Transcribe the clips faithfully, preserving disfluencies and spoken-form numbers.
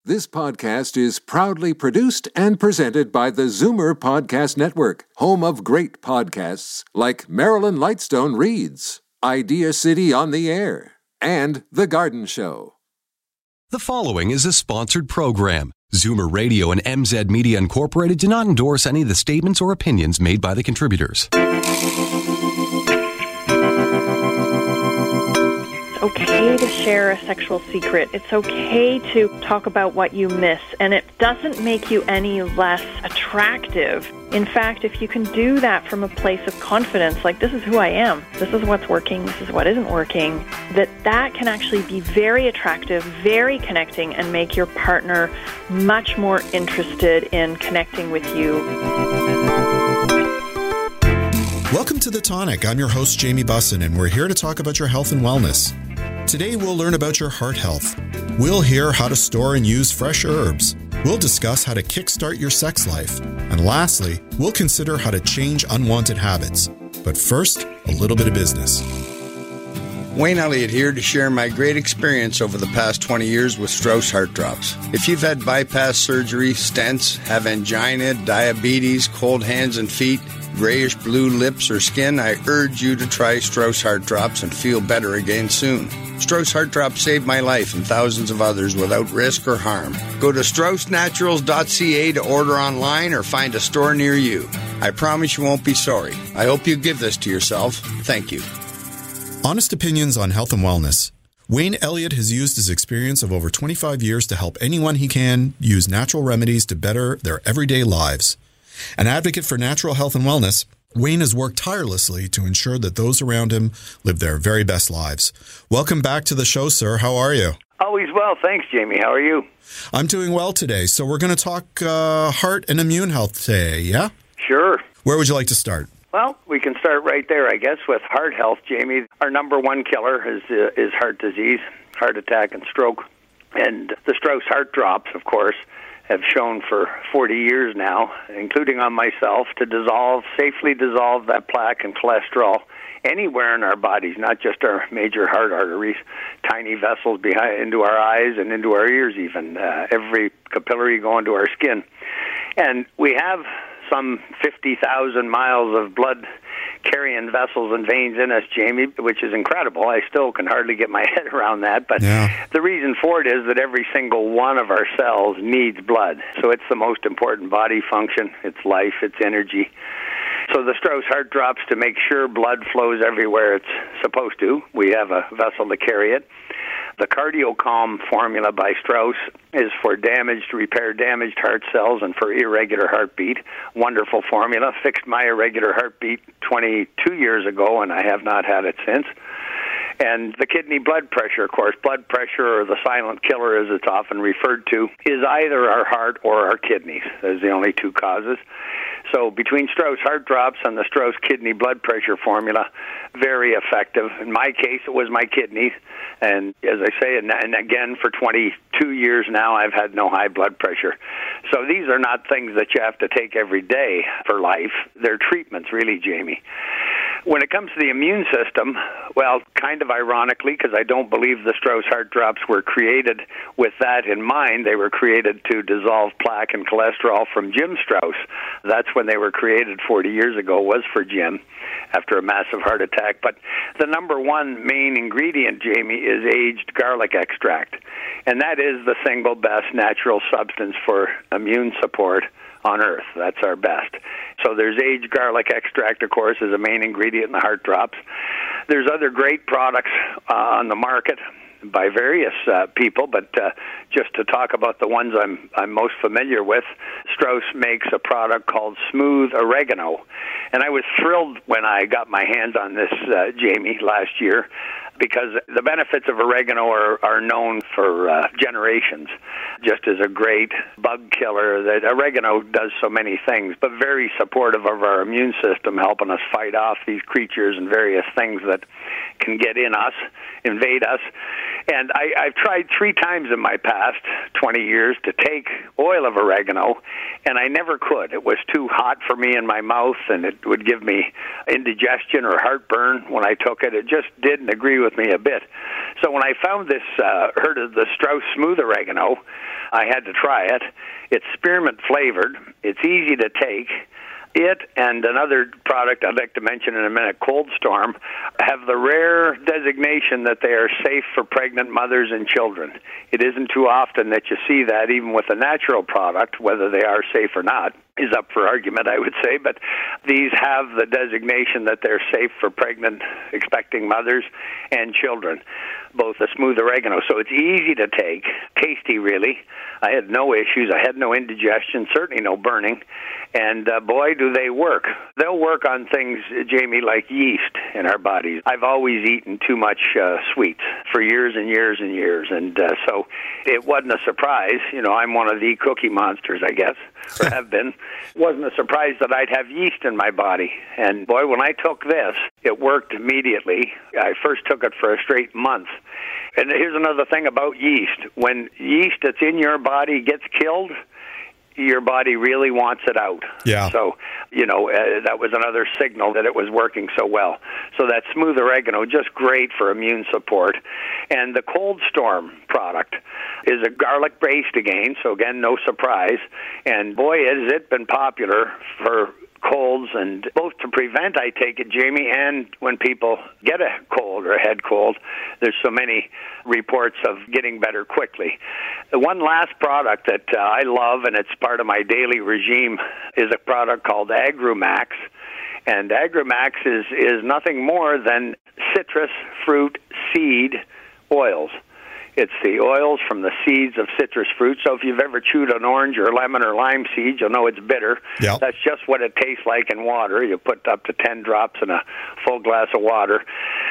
This podcast is proudly produced and presented by the Zoomer Podcast Network, home of great podcasts like Marilyn Lightstone Reads, Idea City on the Air, and The Garden Show. The following is a sponsored program. Zoomer Radio and M Z Media Incorporated do not endorse any of the statements or opinions made by the contributors. It's okay to share a sexual secret. It's okay to talk about what you miss, and it doesn't make you any less attractive. In fact, if you can do that from a place of confidence, like this is who I am, this is what's working, this is what isn't working, that that can actually be very attractive, very connecting, and make your partner much more interested in connecting with you. Welcome to The Tonic. I'm your host, Jamie Bussin, and we're here to talk about your health and wellness. Today, we'll learn about your heart health. We'll hear how to store and use fresh herbs. We'll discuss how to kickstart your sex life. And lastly, we'll consider how to change unwanted habits. But first, a little bit of business. Wayne Elliott here to share my great experience over the past twenty years with Strauss Heart Drops. If you've had bypass surgery, stents, have angina, diabetes, cold hands and feet, grayish blue lips or skin, I urge you to try Strauss Heart Drops and feel better again soon. Strauss Heart Drops saved my life and thousands of others without risk or harm. Go to strauss naturals dot c a to order online or find a store near you. I promise you won't be sorry. I hope you give this to yourself. Thank you. Honest opinions on health and wellness. Wayne Elliott has used his experience of over twenty-five years to help anyone he can use natural remedies to better their everyday lives. An advocate for natural health and wellness, Wayne has worked tirelessly to ensure that those around him live their very best lives. Welcome back to the show, sir. How are you? Always well. Thanks, Jamie. How are you? I'm doing well today. So we're going to talk uh, heart and immune health today, yeah? Sure. Where would you like to start? Well, we can start right there, I guess, with heart health, Jamie. Our number one killer is uh, is heart disease, heart attack, and stroke. And the Strauss Heart Drops, of course, have shown for forty years now, including on myself, to dissolve, safely dissolve that plaque and cholesterol anywhere in our bodies, not just our major heart arteries, tiny vessels behind into our eyes and into our ears even, uh, every capillary going to our skin. And we have some fifty thousand miles of blood carrying vessels and veins in us, Jamie, which is incredible. I still can hardly get my head around that. But yeah. The reason for it is that every single one of our cells needs blood. So it's the most important body function. It's life. It's energy. So the Strauss Heart Drops, to make sure blood flows everywhere it's supposed to, we have a vessel to carry it. The CardioCalm formula by Strauss is for damaged, repair damaged heart cells and for irregular heartbeat. Wonderful formula. Fixed my irregular heartbeat twenty-two years ago, and I have not had it since. And the kidney blood pressure, of course, blood pressure, or the silent killer as it's often referred to, is either our heart or our kidneys. Those are the only two causes. So between Strauss Heart Drops and the Strauss Kidney Blood Pressure formula, very effective. In my case, it was my kidneys. And as I say, and, and again, for twenty-two years now, I've had no high blood pressure. So these are not things that you have to take every day for life. They're treatments, really, Jamie. When it comes to the immune system, well, kind of ironically, because I don't believe the Strauss Heart Drops were created with that in mind. They were created to dissolve plaque and cholesterol from Jim Strauss. That's when they were created forty years ago, was for Jim after a massive heart attack. But the number one main ingredient, Jamie, is aged garlic extract. And that is the single best natural substance for immune support on earth. That's our best. So there's aged garlic extract, of course, is a main ingredient in the Heart Drops. There's other great products uh, on the market by various uh, people, but uh, just to talk about the ones I'm I'm most familiar with, Strauss makes a product called Smooth Oregano. And I was thrilled when I got my hands on this, uh, Jamie, last year, because the benefits of oregano are, are known for uh, generations, just as a great bug killer. That oregano does so many things, but very supportive of our immune system, helping us fight off these creatures and various things that can get in us, invade us. And I, I've tried three times in my past twenty years to take oil of oregano, and I never could. It was too hot for me in my mouth, and it would give me indigestion or heartburn when I took it. It just didn't agree with me a bit. So when I found this, uh, heard of the Strauss Smooth Oregano, I had to try it. It's spearmint flavored. It's easy to take. It and another product I'd like to mention in a minute, Cold Storm, have the rare designation that they are safe for pregnant mothers and children. It isn't too often that you see that, even with a natural product, whether they are safe or not is up for argument, I would say, but these have the designation that they're safe for pregnant, expecting mothers and children, both the smooth oregano. So it's easy to take, tasty really. I had no issues. I had no indigestion, certainly no burning, and uh, boy, do they work. They'll work on things, Jamie, like yeast in our bodies. I've always eaten too much uh, sweets for years and years and years, and uh, so it wasn't a surprise. You know, I'm one of the cookie monsters, I guess, or have been. It wasn't a surprise that I'd have yeast in my body. And boy, when I took this, it worked immediately. I first took it for a straight month. And here's another thing about yeast. When yeast that's in your body gets killed, your body really wants it out. Yeah. So, you know, uh, that was another signal that it was working so well. So that smooth oregano, just great for immune support. And the Cold Storm product is a garlic-based again, so again, no surprise. And boy, has it been popular for colds, and both to prevent, I take it, Jamie, and when people get a cold or a head cold, there's so many reports of getting better quickly. The one last product that uh, I love, and it's part of my daily regime, is a product called Agrumax. And Agrumax is, is nothing more than citrus fruit seed oils. It's the oils from the seeds of citrus fruit. So if you've ever chewed an orange or lemon or lime seed, you'll know it's bitter. Yep. That's just what it tastes like in water. You put up to ten drops in a full glass of water.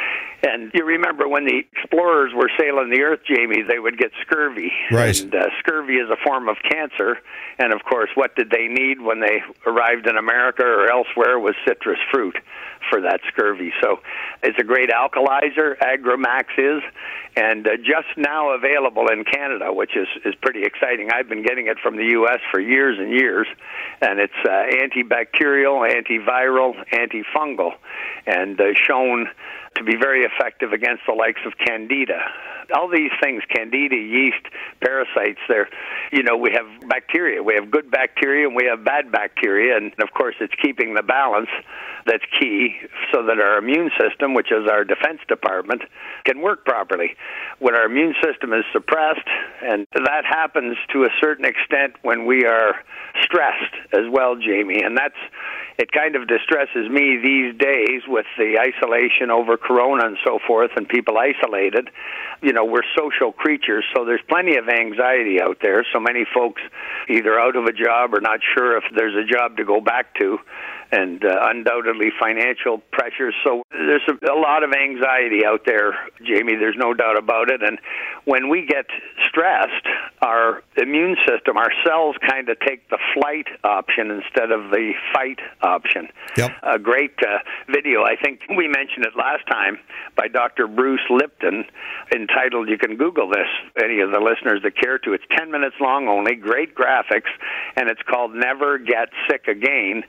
And you remember when the explorers were sailing the earth, Jamie, they would get scurvy. Right. And uh, scurvy is a form of cancer. And, of course, what did they need when they arrived in America or elsewhere was citrus fruit for that scurvy. So it's a great alkalizer, Agrumax is, and uh, just now available in Canada, which is, is pretty exciting. I've been getting it from the U S for years and years, and it's uh, antibacterial, antiviral, antifungal, and uh, shown to be very effective against the likes of Candida. All these things, Candida, yeast, parasites, they're, you know, we have bacteria. We have good bacteria and we have bad bacteria, and of course it's keeping the balance that's key so that our immune system, which is our defense department, can work properly. When our immune system is suppressed, and that happens to a certain extent when we are stressed as well, Jamie, and that's, it kind of distresses me these days with the isolation over Corona and so forth, and people isolated. You know, we're social creatures, so there's plenty of anxiety out there. So many folks either out of a job or not sure if there's a job to go back to, and uh, undoubtedly financial pressures. So there's a, a lot of anxiety out there, Jamie, there's no doubt about it. And when we get stressed, our immune system, our cells kind of take the flight option instead of the fight option. Yep. A great uh, video, I think we mentioned it last time, by Doctor Bruce Lipton, entitled, you can Google this, any of the listeners that care to. It's ten minutes long only, great graphics, and it's called Never Get Sick Again.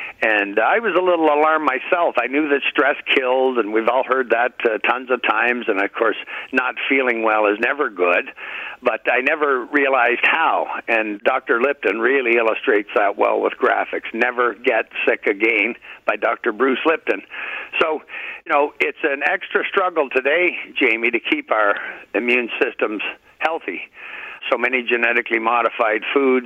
And I was a little alarmed myself. I knew that stress kills, and we've all heard that uh, tons of times. And, of course, not feeling well is never good. But I never realized how. And Doctor Lipton really illustrates that well with graphics. Never Get Sick Again by Doctor Bruce Lipton. So, you know, it's an extra struggle today, Jamie, to keep our immune systems healthy. So many genetically modified foods,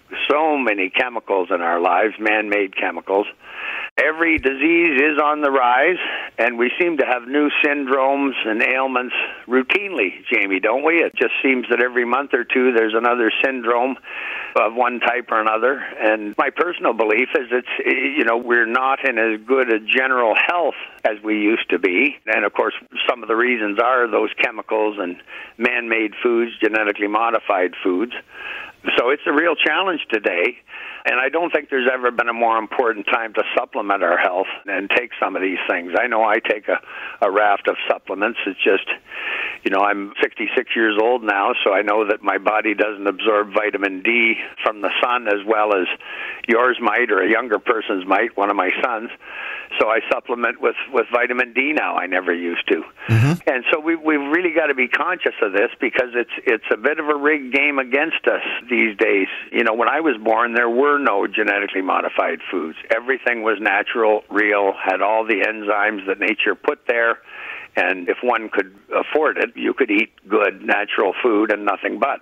so many chemicals in our lives, man-made chemicals. Every disease is on the rise, and we seem to have new syndromes and ailments routinely, Jamie, don't we? It just seems that every month or two there's another syndrome of one type or another. And my personal belief is it's, you know, we're not in as good a general health as we used to be. And, of course, some of the reasons are those chemicals and man-made foods, genetically modified foods. So it's a real challenge today, and I don't think there's ever been a more important time to supplement our health and take some of these things. I know I take a, a raft of supplements. It's just, You know, I'm sixty-six years old now, so I know that my body doesn't absorb vitamin D from the sun as well as yours might or a younger person's might, one of my sons. So I supplement with, with vitamin D now. I never used to. Mm-hmm. And so we, we've really got to be conscious of this because it's it's a bit of a rigged game against us these days. You know, when I was born, there were no genetically modified foods. Everything was natural, real, had all the enzymes that nature put there. And if one could afford it, you could eat good, natural food and nothing but.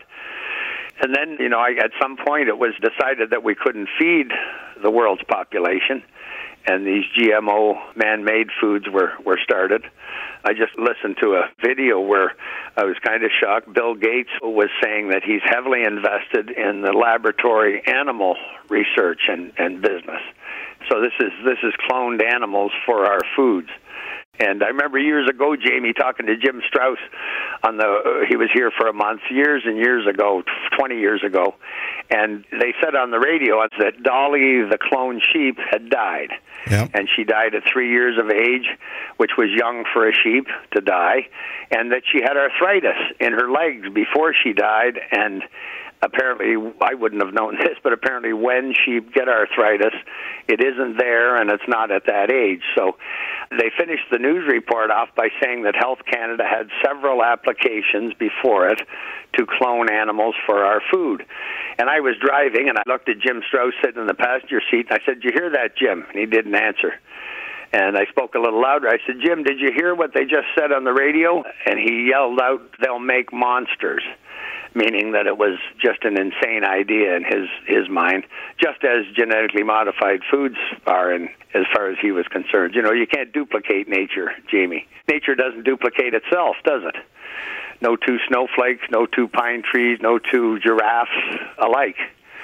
And then, you know, I, at some point it was decided that we couldn't feed the world's population, and these G M O man-made foods were, were started. I just listened to a video where I was kind of shocked. Bill Gates was saying that he's heavily invested in the laboratory animal research and, and business. So this is this is cloned animals for our foods. And I remember years ago, Jamie, talking to Jim Strauss on the, uh, he was here for a month, years and years ago, twenty years ago, and they said on the radio that Dolly, the cloned sheep, had died. Yep. And she died at three years of age, which was young for a sheep to die, and that she had arthritis in her legs before she died, and apparently, I wouldn't have known this, but apparently when sheep get arthritis, it isn't there and it's not at that age. So they finished the news report off by saying that Health Canada had several applications before it to clone animals for our food. And I was driving, and I looked at Jim Strauss sitting in the passenger seat, and I said, "Did you hear that, Jim?" And he didn't answer. And I spoke a little louder. I said, "Jim, did you hear what they just said on the radio?" And he yelled out, "They'll make monsters," meaning that it was just an insane idea in his, his mind, just as genetically modified foods are in, as far as he was concerned. You know, you can't duplicate nature, Jamie. Nature doesn't duplicate itself, does it? No two snowflakes, no two pine trees, no two giraffes alike.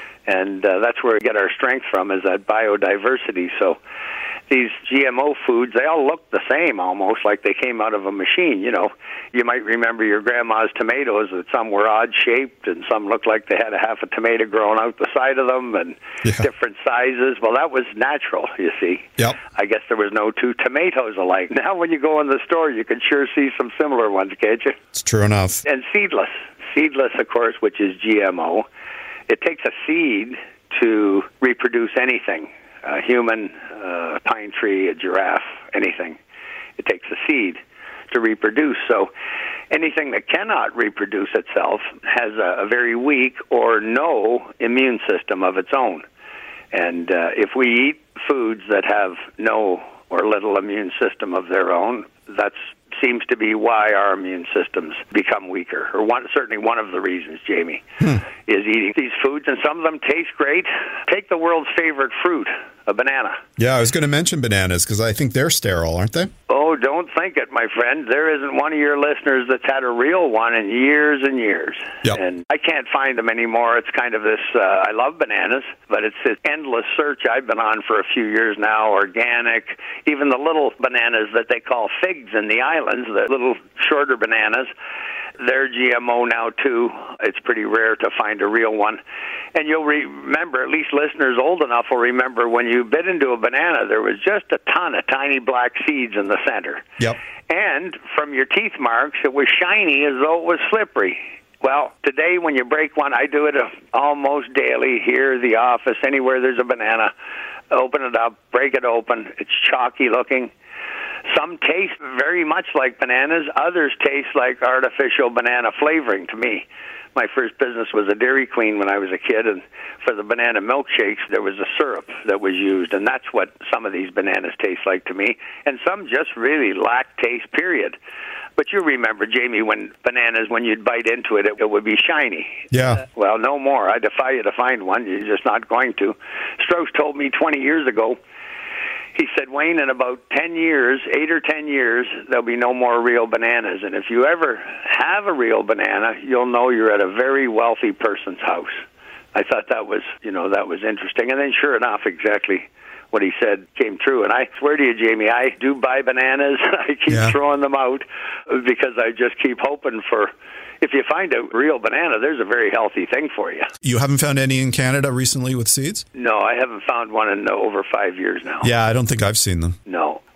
And uh, that's where we get our strength from, is that biodiversity. So these G M O foods, they all look the same almost, like they came out of a machine. You know, you might remember your grandma's tomatoes, that some were odd-shaped and some looked like they had a half a tomato growing out the side of them and yeah. different sizes. Well, that was natural, you see. Yep. I guess there was no two tomatoes alike. Now when you go in the store, you can sure see some similar ones, can't you? It's true enough. And seedless. Seedless, of course, which is G M O. It takes a seed to reproduce anything. A human, a pine tree, a giraffe, anything. It takes a seed to reproduce. So anything that cannot reproduce itself has a, a very weak or no immune system of its own. And uh, if we eat foods that have no or little immune system of their own, that seems to be why our immune systems become weaker, or one, certainly one of the reasons, Jamie, hmm. is eating these foods, and some of them taste great. Take the world's favorite fruit, a banana. Yeah, I was going to mention bananas because I think they're sterile, aren't they? Oh, don't think it, my friend. There isn't one of your listeners that's had a real one in years and years. Yep. And I can't find them anymore. It's kind of this, uh, I love bananas, but it's this endless search I've been on for a few years now, organic, even the little bananas that they call figs in the islands, the little shorter bananas. They're G M O now, too. It's pretty rare to find a real one. And you'll remember, at least listeners old enough will remember, when you bit into a banana, there was just a ton of tiny black seeds in the center. Yep. And from your teeth marks, it was shiny as though it was slippery. Well, today when you break one, I do it almost daily here, the office, anywhere there's a banana. Open it up, break it open. It's chalky looking. Some taste very much like bananas. Others taste like artificial banana flavoring to me. My first business was a Dairy Queen when I was a kid, and for the banana milkshakes, there was a syrup that was used, and that's what some of these bananas taste like to me. And some just really lack taste, period. But you remember, Jamie, when bananas, when you'd bite into it, it, it would be shiny. Yeah. Uh, well, no more. I defy you to find one. You're just not going to. Strauss told me twenty years ago, he said, Wayne, in about ten years, eight or ten years, there'll be no more real bananas. And if you ever have a real banana, you'll know you're at a very wealthy person's house. I thought that was, you know, that was interesting. And then sure enough, exactly what he said came true. And I swear to you, Jamie, I do buy bananas. I keep yeah. throwing them out because I just keep hoping for, if you find a real banana, there's a very healthy thing for you. You haven't found any in Canada recently with seeds? No, I haven't found one in over five years now. Yeah, I don't think I've seen them. No.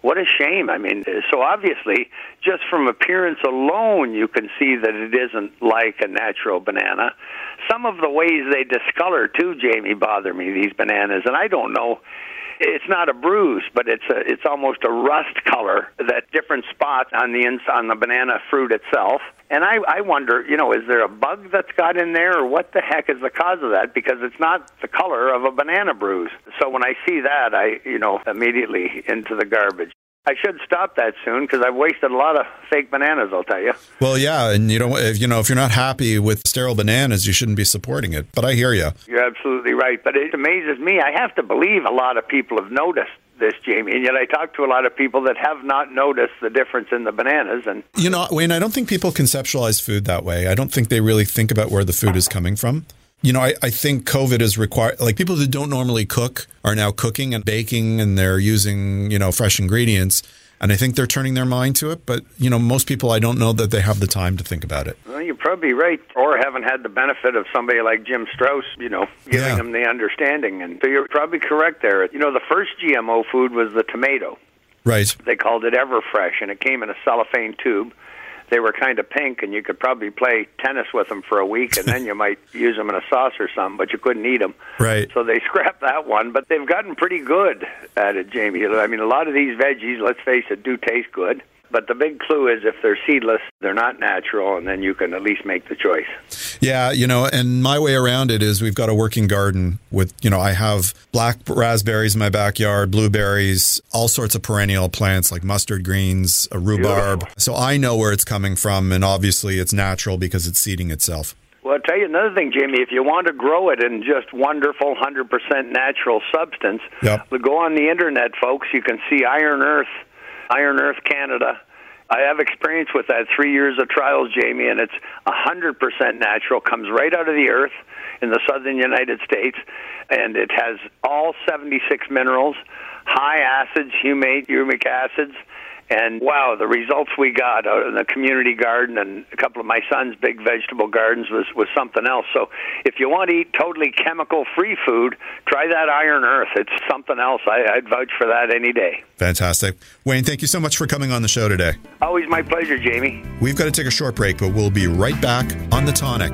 what a shame. I mean, so obviously, just from appearance alone, you can see that it isn't like a natural banana. Some of the ways they discolor, too, Jamie, bother me, these bananas. And I don't know, it's not a bruise, but it's a, it's almost a rust color, that different spots on the ins- on the banana fruit itself. And I, I wonder, you know, is there a bug that's got in there, or what the heck is the cause of that? Because it's not the color of a banana bruise. So when I see that, I, you know, immediately into the garbage. I should stop that soon because I've wasted a lot of fake bananas, I'll tell you. Well, yeah, and you know, if, you know, if you're not happy with sterile bananas, you shouldn't be supporting it. But I hear you. You're absolutely right. But it amazes me. I have to believe a lot of people have noticed this, Jamie, and yet I talk to a lot of people that have not noticed the difference in the bananas. And you know, Wayne, I don't think people conceptualize food that way. I don't think they really think about where the food is coming from. You know, I, I think COVID is required, like people who don't normally cook are now cooking and baking, and they're using, you know, fresh ingredients. And I think they're turning their mind to it. But, you know, most people, I don't know that they have the time to think about it. Well, you're probably right. Or haven't had the benefit of somebody like Jim Strauss, you know, giving Yeah. them the understanding. And so you're probably correct there. You know, the first G M O food was the tomato. Right. They called it Everfresh, and it came in a cellophane tube. They were kind of pink, and you could probably play tennis with them for a week, and then you might use them in a sauce or something, but you couldn't eat them. Right. So they scrapped that one, but they've gotten pretty good at it, Jamie. I mean, a lot of these veggies, let's face it, do taste good. But the big clue is if they're seedless, they're not natural, and then you can at least make the choice. Yeah, you know, and my way around it is we've got a working garden with, you know, I have black raspberries in my backyard, blueberries, all sorts of perennial plants like mustard greens, a rhubarb. Beautiful. So I know where it's coming from, and obviously it's natural because it's seeding itself. Well, I'll tell you another thing, Jamie. If you want to grow it in just wonderful one hundred percent natural substance, Yep. go on the Internet, folks. You can see Iron Earth, Iron Earth Canada. I have experience with that, three years of trials, Jamie, and it's one hundred percent natural, comes right out of the earth in the southern United States, and it has all seventy-six minerals, high acids, humate, humic acids, and wow, the results we got out in the community garden and a couple of my son's big vegetable gardens was, was something else. So if you want to eat totally chemical-free food, try that Iron Earth. It's something else. I, I'd vouch for that any day. Fantastic. Wayne, thank you so much for coming on the show today. Always my pleasure, Jamie. We've got to take a short break, but we'll be right back on The Tonic.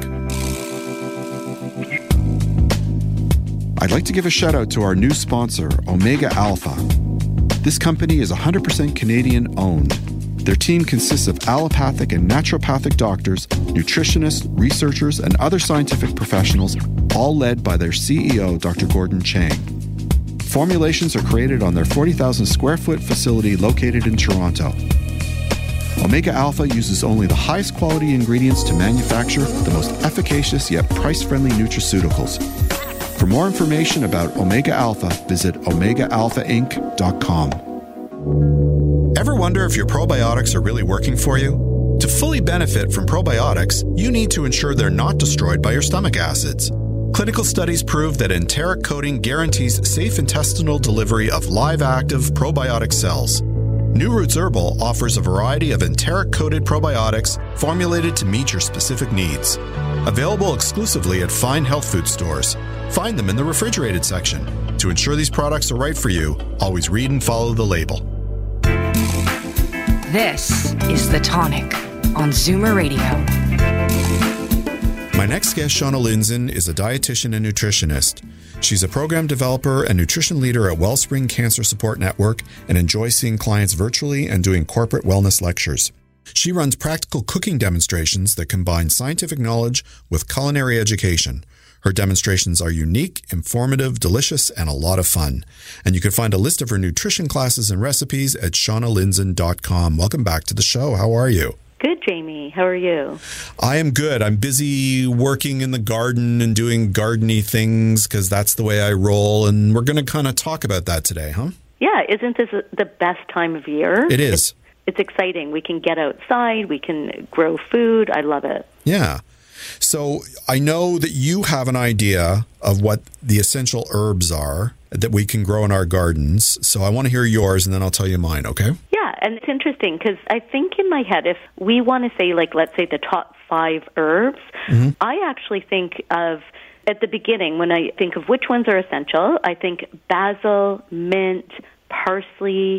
I'd like to give a shout out to our new sponsor, Omega Alpha. This company is one hundred percent Canadian owned. Their team consists of allopathic and naturopathic doctors, nutritionists, researchers, and other scientific professionals, all led by their C E O, Doctor Gordon Chang. Formulations are created on their forty thousand square foot facility located in Toronto. Omega Alpha uses only the highest quality ingredients to manufacture the most efficacious yet price-friendly nutraceuticals. For more information about Omega Alpha, visit omega alpha inc dot com. Ever wonder if your probiotics are really working for you? To fully benefit from probiotics, you need to ensure they're not destroyed by your stomach acids. Clinical studies prove that enteric coating guarantees safe intestinal delivery of live active probiotic cells. New Roots Herbal offers a variety of enteric-coated probiotics formulated to meet your specific needs. Available exclusively at fine health food stores. Find them in the refrigerated section. To ensure these products are right for you, always read and follow the label. This is The Tonic on Zoomer Radio. My next guest, Shauna Lindzon, is a dietitian and nutritionist. She's a program developer and nutrition leader at Wellspring Cancer Support Network and enjoys seeing clients virtually and doing corporate wellness lectures. She runs practical cooking demonstrations that combine scientific knowledge with culinary education. Her demonstrations are unique, informative, delicious, and a lot of fun. And you can find a list of her nutrition classes and recipes at shauna lindzon dot com. Welcome back to the show. How are you? Good, Jamie. How are you? I am good. I'm busy working in the garden and doing gardeny things because that's the way I roll. And we're going to kind of talk about that today, huh? Yeah. Isn't this the best time of year? It is. It's, it's exciting. We can get outside. We can grow food. I love it. Yeah. So I know that you have an idea of what the essential herbs are that we can grow in our gardens. So I want to hear yours, and then I'll tell you mine, okay? Yeah, and it's interesting because I think in my head, if we want to say, like, let's say the top five herbs, mm-hmm. I actually think of, at the beginning, when I think of which ones are essential, I think basil, mint, parsley,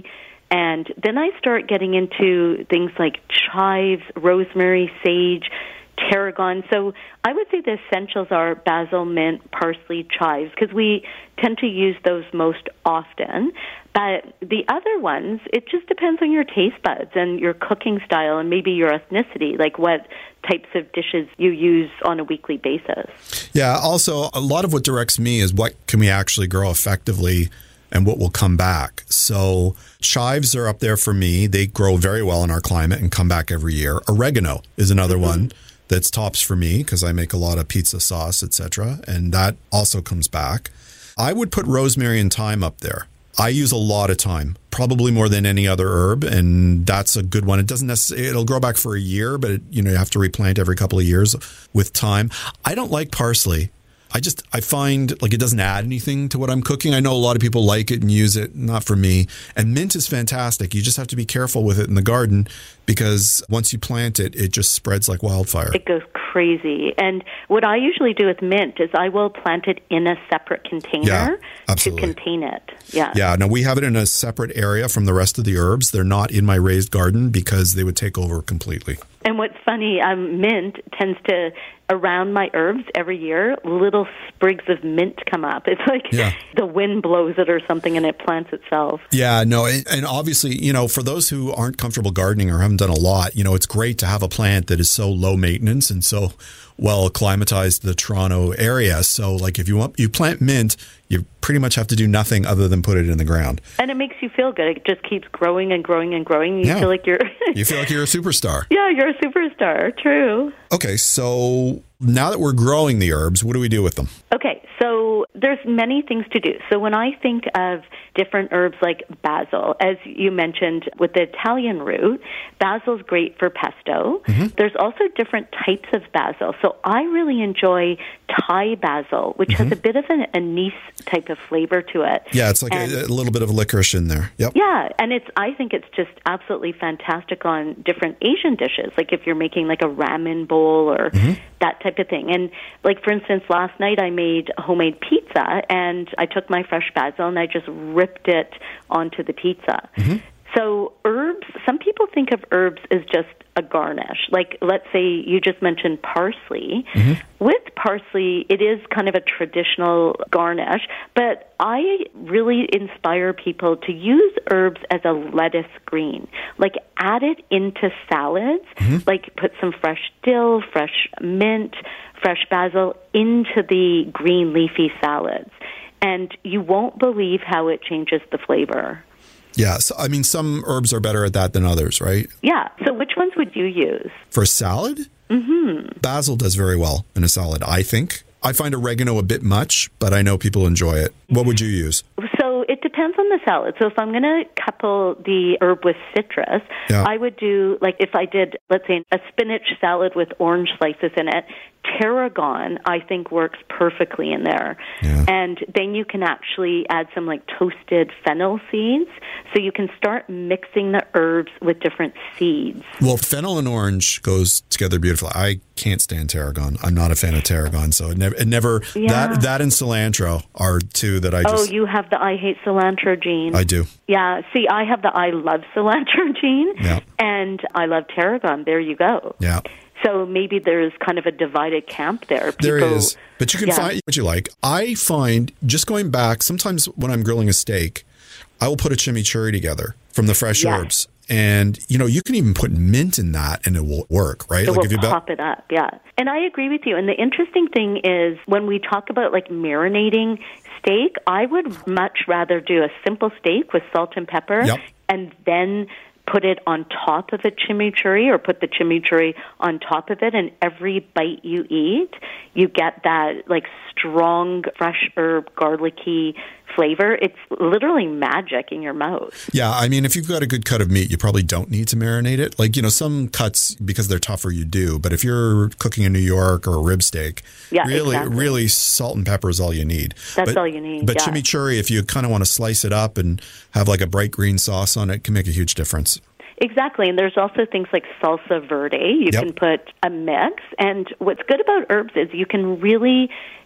And then I start getting into things like chives, rosemary, sage, tarragon. So I would say the essentials are basil, mint, parsley, chives, because we tend to use those most often. But the other ones, it just depends on your taste buds and your cooking style and maybe your ethnicity, like what types of dishes you use on a weekly basis. Yeah, also, a lot of what directs me is what can we actually grow effectively and what will come back. So chives are up there for me. They grow very well in our climate and come back every year. Oregano is another mm-hmm. one that's tops for me because I make a lot of pizza sauce, et cetera, and that also comes back. I would put rosemary and thyme up there. I use a lot of thyme, probably more than any other herb, and that's a good one. It doesn't necessarily, it'll grow back for a year, but it, you know, you have to replant every couple of years with thyme. I don't like parsley. I just, I find like it doesn't add anything to what I'm cooking. I know a lot of people like it and use it. Not for me. And mint is fantastic. You just have to be careful with it in the garden because once you plant it, it just spreads like wildfire. It goes crazy. And what I usually do with mint is I will plant it in a separate container yeah, to contain it. Yeah. Yeah. No, we have it in a separate area from the rest of the herbs. They're not in my raised garden because they would take over completely. And what's funny, um, mint tends to, around my herbs every year, little sprigs of mint come up. It's like yeah. the wind blows it or something and it plants itself. Yeah, no, and obviously, you know, for those who aren't comfortable gardening or haven't done a lot, you know, it's great to have a plant that is so low maintenance and so well acclimatized to the Toronto area. So, like, if you want, you plant mint, you pretty much have to do nothing other than put it in the ground. And it makes you feel good. It just keeps growing and growing and growing. You yeah. feel like you're... you feel like you're a superstar. Yeah, you're a superstar. True. Okay, so now that we're growing the herbs, what do we do with them? Okay, so there's many things to do. So when I think of different herbs like basil, as you mentioned with the Italian root, basil's great for pesto. Mm-hmm. There's also different types of basil. So I really enjoy Thai basil, which mm-hmm. has a bit of an anise type of flavor to it. Yeah, it's like and, a, a little bit of licorice in there. Yep. Yeah, and it's I think it's just absolutely fantastic on different Asian dishes, like if you're making like a ramen bowl or mm-hmm. that type of thing. And like, for instance, last night I made homemade pizza, and I took my fresh basil and I just ripped it onto the pizza. Mm-hmm. So herbs, some people think of herbs as just a garnish. Like, let's say you just mentioned parsley. Mm-hmm. With parsley, it is kind of a traditional garnish, but I really inspire people to use herbs as a lettuce green. Like, add it into salads, mm-hmm. like put some fresh dill, fresh mint, fresh basil into the green leafy salads. And you won't believe how it changes the flavor. Yeah, so, I mean, some herbs are better at that than others, right? Yeah. So which ones would you use? For salad? Mm-hmm. Basil does very well in a salad, I think. I find oregano a bit much, but I know people enjoy it. What would you use? So it depends on the salad. So if I'm going to couple the herb with citrus, yeah. I would do, like if I did, let's say, a spinach salad with orange slices in it, tarragon, I think, works perfectly in there. Yeah. And then you can actually add some like toasted fennel seeds. So you can start mixing the herbs with different seeds. Well, fennel and orange goes together beautifully. I can't stand tarragon. I'm not a fan of tarragon. So it never, it never yeah. that that and cilantro are two that I just... Oh, you have the I hate cilantro gene. I do. Yeah. See, I have the I love cilantro gene. Yeah. And I love tarragon. There you go. Yeah. So maybe there's kind of a divided camp there. People, there is. But you can yeah. find what you like. I find, just going back, sometimes when I'm grilling a steak, I will put a chimichurri together from the fresh yes. herbs. And, you know, you can even put mint in that and it will work, right? It like will if you pop it up, yeah. And I agree with you. And the interesting thing is when we talk about, like, marinating steak, I would much rather do a simple steak with salt and pepper yep. and then put it on top of a chimichurri or put the chimichurri on top of it, and every bite you eat, you get that, like, strong, fresh herb, garlicky flavor. It's literally magic in your mouth. Yeah, I mean, if you've got a good cut of meat, you probably don't need to marinate it. Like, you know, some cuts, because they're tougher, you do. But if you're cooking a New York or a rib steak, yeah, really, exactly. really salt and pepper is all you need. That's but, all you need, But yeah. chimichurri, if you kind of want to slice it up and have like a bright green sauce on it, can make a huge difference. Exactly, and there's also things like salsa verde. You yep. can put a mix, and what's good about herbs is you can really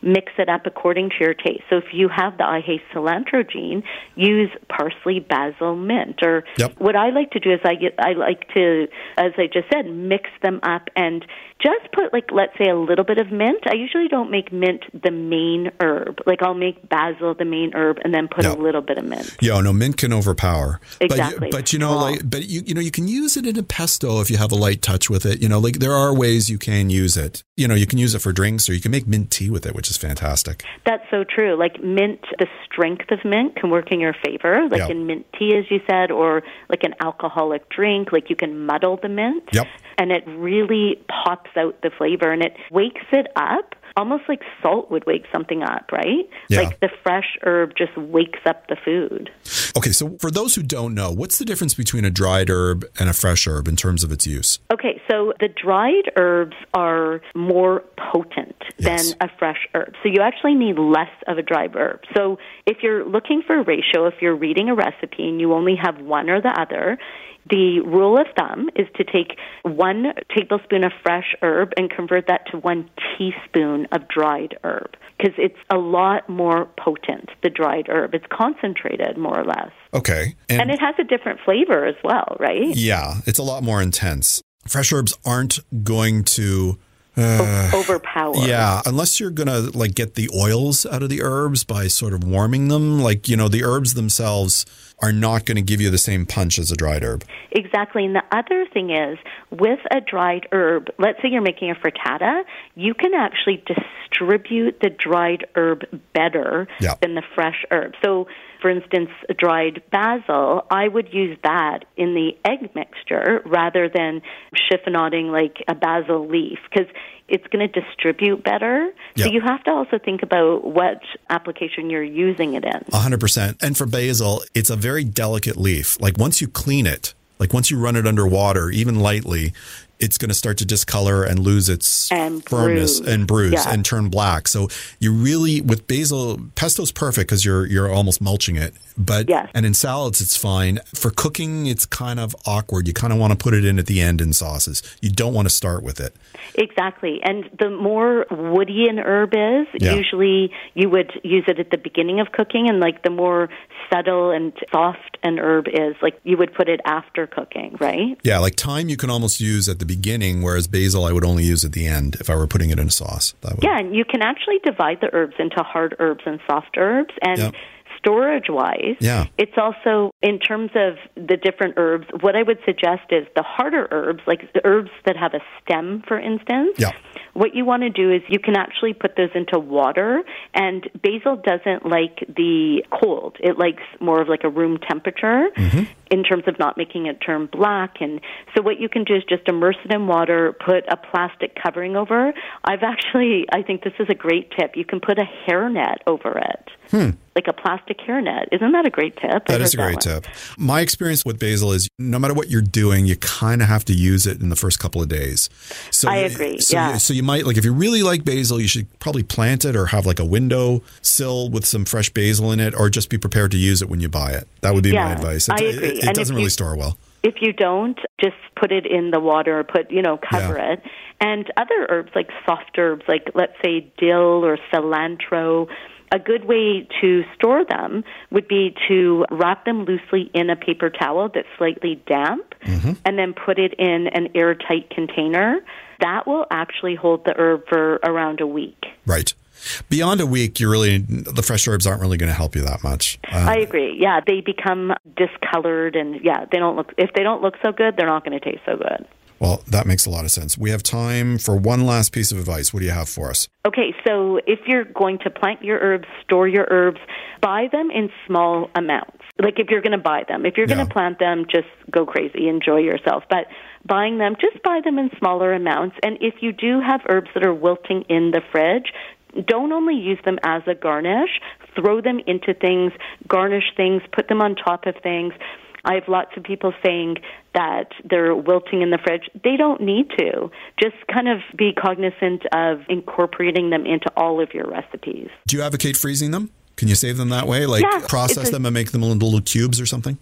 mix it up according to your taste. So if you have the I hate cilantro gene, use parsley, basil, mint. Or yep. what I like to do is I get I like to, as I just said, mix them up and just put, like, let's say a little bit of mint. I usually don't make mint the main herb. Like, I'll make basil the main herb and then put no. a little bit of mint. Yeah, no, mint can overpower. Exactly. But, but you know, like, but you you know, you can use it in a pesto if you have a light touch with it. You know, like, there are ways you can use it. You know, you can use it for drinks, or you can make mint tea with it, which is fantastic. That's so true. Like, mint, the strength of mint can work in your favor, like yeah. in mint tea, as you said, or like an alcoholic drink. Like, you can muddle the mint. Yep. And it really pops out the flavor, and it wakes it up, almost like salt would wake something up, right? Yeah. Like the fresh herb just wakes up the food. Okay, so for those who don't know, what's the difference between a dried herb and a fresh herb in terms of its use? Okay, so the dried herbs are more potent yes. than a fresh herb. So you actually need less of a dried herb. So if you're looking for a ratio, if you're reading a recipe and you only have one or the other, the rule of thumb is to take one tablespoon of fresh herb and convert that to one teaspoon of dried herb, because it's a lot more potent, the dried herb. It's concentrated, more or less. Okay. And, and it has a different flavor as well, right? Yeah, it's a lot more intense. Fresh herbs aren't going to... Uh, overpower. Yeah, unless you're going to like get the oils out of the herbs by sort of warming them. Like, you know, the herbs themselves are not going to give you the same punch as a dried herb. Exactly. And the other thing is, with a dried herb, let's say you're making a frittata, you can actually distribute the dried herb better yeah. than the fresh herb. So, for instance, dried basil, I would use that in the egg mixture rather than chiffonading like a basil leaf, because it's going to distribute better. Yep. So you have to also think about what application you're using it in. one hundred percent. And for basil, it's a very delicate leaf. Like, once you clean it, like once you run it under water, even lightly, it's going to start to discolor and lose its and firmness bruise. and bruise yeah. and turn black. So you really, with basil, pesto's perfect because you're you're almost mulching it. But yes. and in salads, it's fine. For cooking, it's kind of awkward. You kind of want to put it in at the end in sauces. You don't want to start with it. Exactly. And the more woody an herb is, yeah. usually you would use it at the beginning of cooking, and like the more subtle and soft an herb is, like you would put it after cooking, right? Yeah, like thyme you can almost use at the beginning, whereas basil I would only use at the end if I were putting it in a sauce. That would... Yeah, and you can actually divide the herbs into hard herbs and soft herbs. And yep. storage-wise, yeah. it's also, in terms of the different herbs, what I would suggest is the harder herbs, like the herbs that have a stem, for instance, yeah. what you want to do is you can actually put those into water, and basil doesn't like the cold. It likes more of like a room temperature mm-hmm. in terms of not making it turn black. And so what you can do is just immerse it in water, put a plastic covering over. I've actually, I think this is a great tip. You can put a hairnet over it. Hmm. Like a plastic hairnet. Isn't that a great tip? That is a great tip. My experience with basil is no matter what you're doing, you kind of have to use it in the first couple of days. So I agree, so yeah. You, so you might, like if you really like basil, you should probably plant it or have like a window sill with some fresh basil in it, or just be prepared to use it when you buy it. That would be yeah, my advice. It, I agree. It, it and doesn't if really you, store well. If you don't, just put it in the water, put, you know, cover yeah. it. And other herbs, like soft herbs, like let's say dill or cilantro, a good way to store them would be to wrap them loosely in a paper towel that's slightly damp mm-hmm. and then put it in an airtight container. That will actually hold the herb for around a week. Right. Beyond a week, you really the fresh herbs aren't really going to help you that much. Uh, I agree. Yeah, they become discolored, and yeah, they don't look. If they don't look so good, they're not going to taste so good. Well, that makes a lot of sense. We have time for one last piece of advice. What do you have for us? Okay, so if you're going to plant your herbs, store your herbs, buy them in small amounts. Like if you're going to buy them. If you're yeah. going to plant them, just go crazy, enjoy yourself. But buying them, just buy them in smaller amounts. And if you do have herbs that are wilting in the fridge, don't only use them as a garnish. Throw them into things, garnish things, put them on top of things. I have lots of people saying that they're wilting in the fridge. They don't need to. Just kind of be cognizant of incorporating them into all of your recipes. Do you advocate freezing them? Can you save them that way? Like yeah, process a, them and make them into little cubes or something? Yeah, so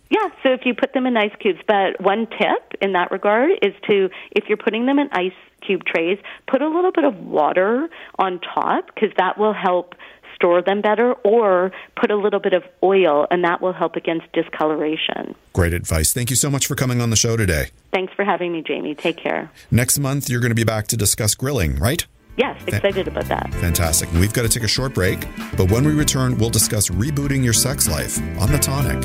So if you put them in ice cubes, but one tip in that regard is to, if you're putting them in ice cube trays, put a little bit of water on top, because that will help store them better, or put a little bit of oil, and that will help against discoloration. Great advice. Thank you so much for coming on the show today. Thanks for having me, Jamie. Take care. Next month, you're going to be back to discuss grilling, right? Yes, excited about that. Fantastic. We've got to take a short break, but when we return, we'll discuss rebooting your sex life on The Tonic.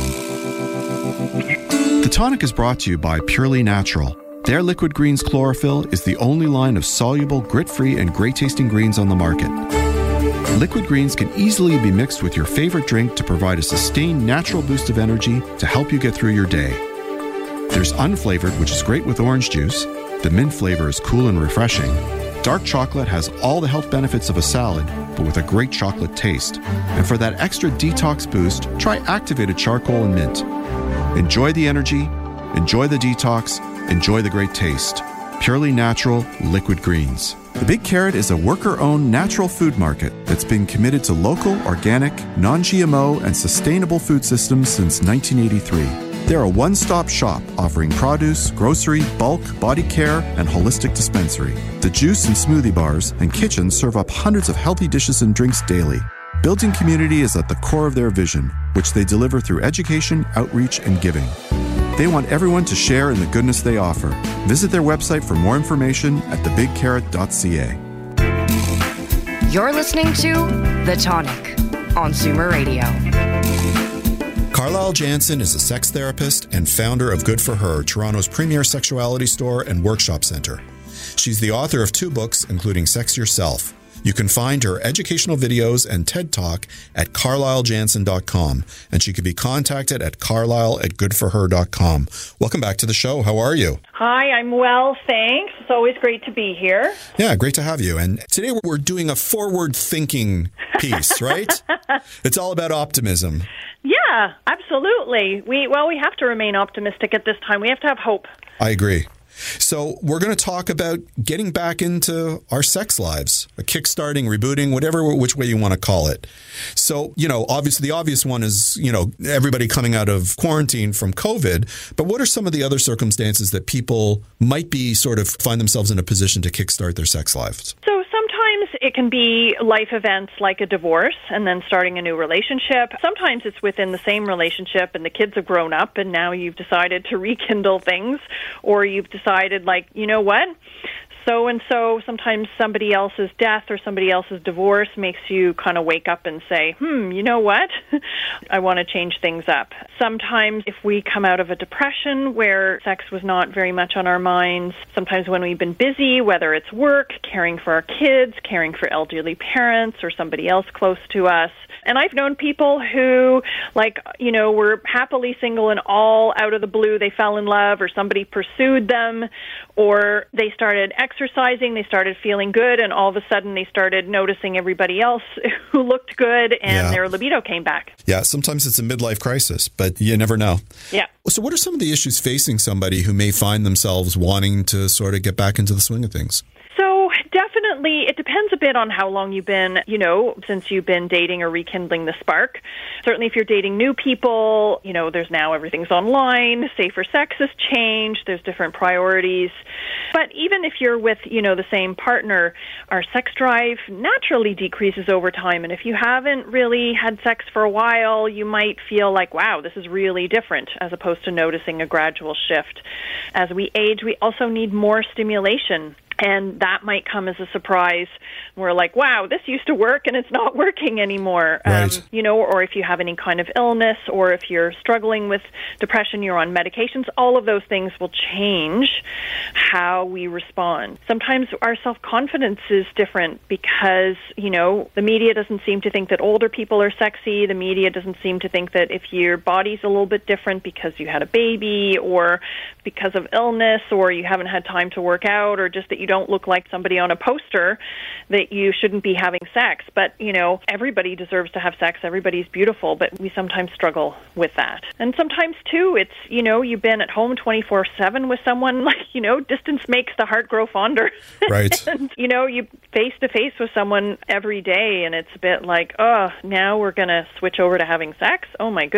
The Tonic is brought to you by Purely Natural. Their Liquid Greens Chlorophyll is the only line of soluble, grit-free, and great-tasting greens on the market. Liquid greens can easily be mixed with your favorite drink to provide a sustained natural boost of energy to help you get through your day. There's unflavored, which is great with orange juice. The mint flavor is cool and refreshing. Dark chocolate has all the health benefits of a salad, but with a great chocolate taste. And for that extra detox boost, try activated charcoal and mint. Enjoy the energy, enjoy the detox, enjoy the great taste. Purely Natural Liquid Greens. The Big Carrot is a worker-owned natural food market that's been committed to local, organic, non-G M O, and sustainable food systems since nineteen eighty-three. They're a one-stop shop offering produce, grocery, bulk, body care, and holistic dispensary. The juice and smoothie bars and kitchens serve up hundreds of healthy dishes and drinks daily. Building community is at the core of their vision, which they deliver through education, outreach, and giving. They want everyone to share in the goodness they offer. Visit their website for more information at the big carrot dot c a. You're listening to The Tonic on Zoomer Radio. Carlyle Jansen is a sex therapist and founder of Good For Her, Toronto's premier sexuality store and workshop center. She's the author of two books, including Sex Yourself. You can find her educational videos and TED Talk at carlyle jansen dot com, and she can be contacted at carlyle at good for her dot com. Welcome back to the show. How are you? Hi, I'm well, thanks. It's always great to be here. Yeah, great to have you. And today we're doing a forward-thinking piece, right? It's all about optimism. Yeah, absolutely. We well, we have to remain optimistic at this time. We have to have hope. I agree. So we're going to talk about getting back into our sex lives, a kickstarting, rebooting, whatever, which way you want to call it. So, you know, obviously the obvious one is, you know, everybody coming out of quarantine from COVID. But what are some of the other circumstances that people might be sort of find themselves in a position to kickstart their sex lives? So sometimes it can be life events like a divorce and then starting a new relationship. Sometimes it's within the same relationship and the kids have grown up and now you've decided to rekindle things, or you've decided, like, you know what? So-and-so, sometimes somebody else's death or somebody else's divorce makes you kind of wake up and say, hmm, you know what? I want to change things up. Sometimes if we come out of a depression where sex was not very much on our minds, sometimes when we've been busy, whether it's work, caring for our kids, caring for elderly parents or somebody else close to us. And I've known people who, like, you know, were happily single and all out of the blue, they fell in love or somebody pursued them, or they started exercising, they started feeling good, and all of a sudden they started noticing everybody else who looked good, and yeah. their libido came back. Yeah, sometimes it's a midlife crisis, but you never know. Yeah. So what are some of the issues facing somebody who may find themselves wanting to sort of get back into the swing of things? So definitely, it depends a bit on how long you've been, you know, since you've been dating or rekindling the spark. Certainly if you're dating new people, you know, there's now everything's online, safer sex has changed, there's different priorities. But even if you're with, you know, the same partner, our sex drive naturally decreases over time. And if you haven't really had sex for a while, you might feel like, wow, this is really different, as opposed to noticing a gradual shift. As we age, we also need more stimulation. And that might come as a surprise. We're like, wow, this used to work and it's not working anymore. Right. Um, you know, or if you have any kind of illness, or if you're struggling with depression, you're on medications, all of those things will change how we respond. Sometimes our self-confidence is different because, you know, the media doesn't seem to think that older people are sexy. The media doesn't seem to think that if your body's a little bit different because you had a baby or because of illness or you haven't had time to work out or just that you don't look like somebody on a poster, that you shouldn't be having sex. But, you know, everybody deserves to have sex. Everybody's beautiful, but we sometimes struggle with that. And sometimes, too, it's, you know, you've been at home twenty-four seven with someone, like, you know, distance makes the heart grow fonder. Right. And, you know, you face-to-face with someone every day, and it's a bit like, oh, now we're going to switch over to having sex? Oh, my goodness.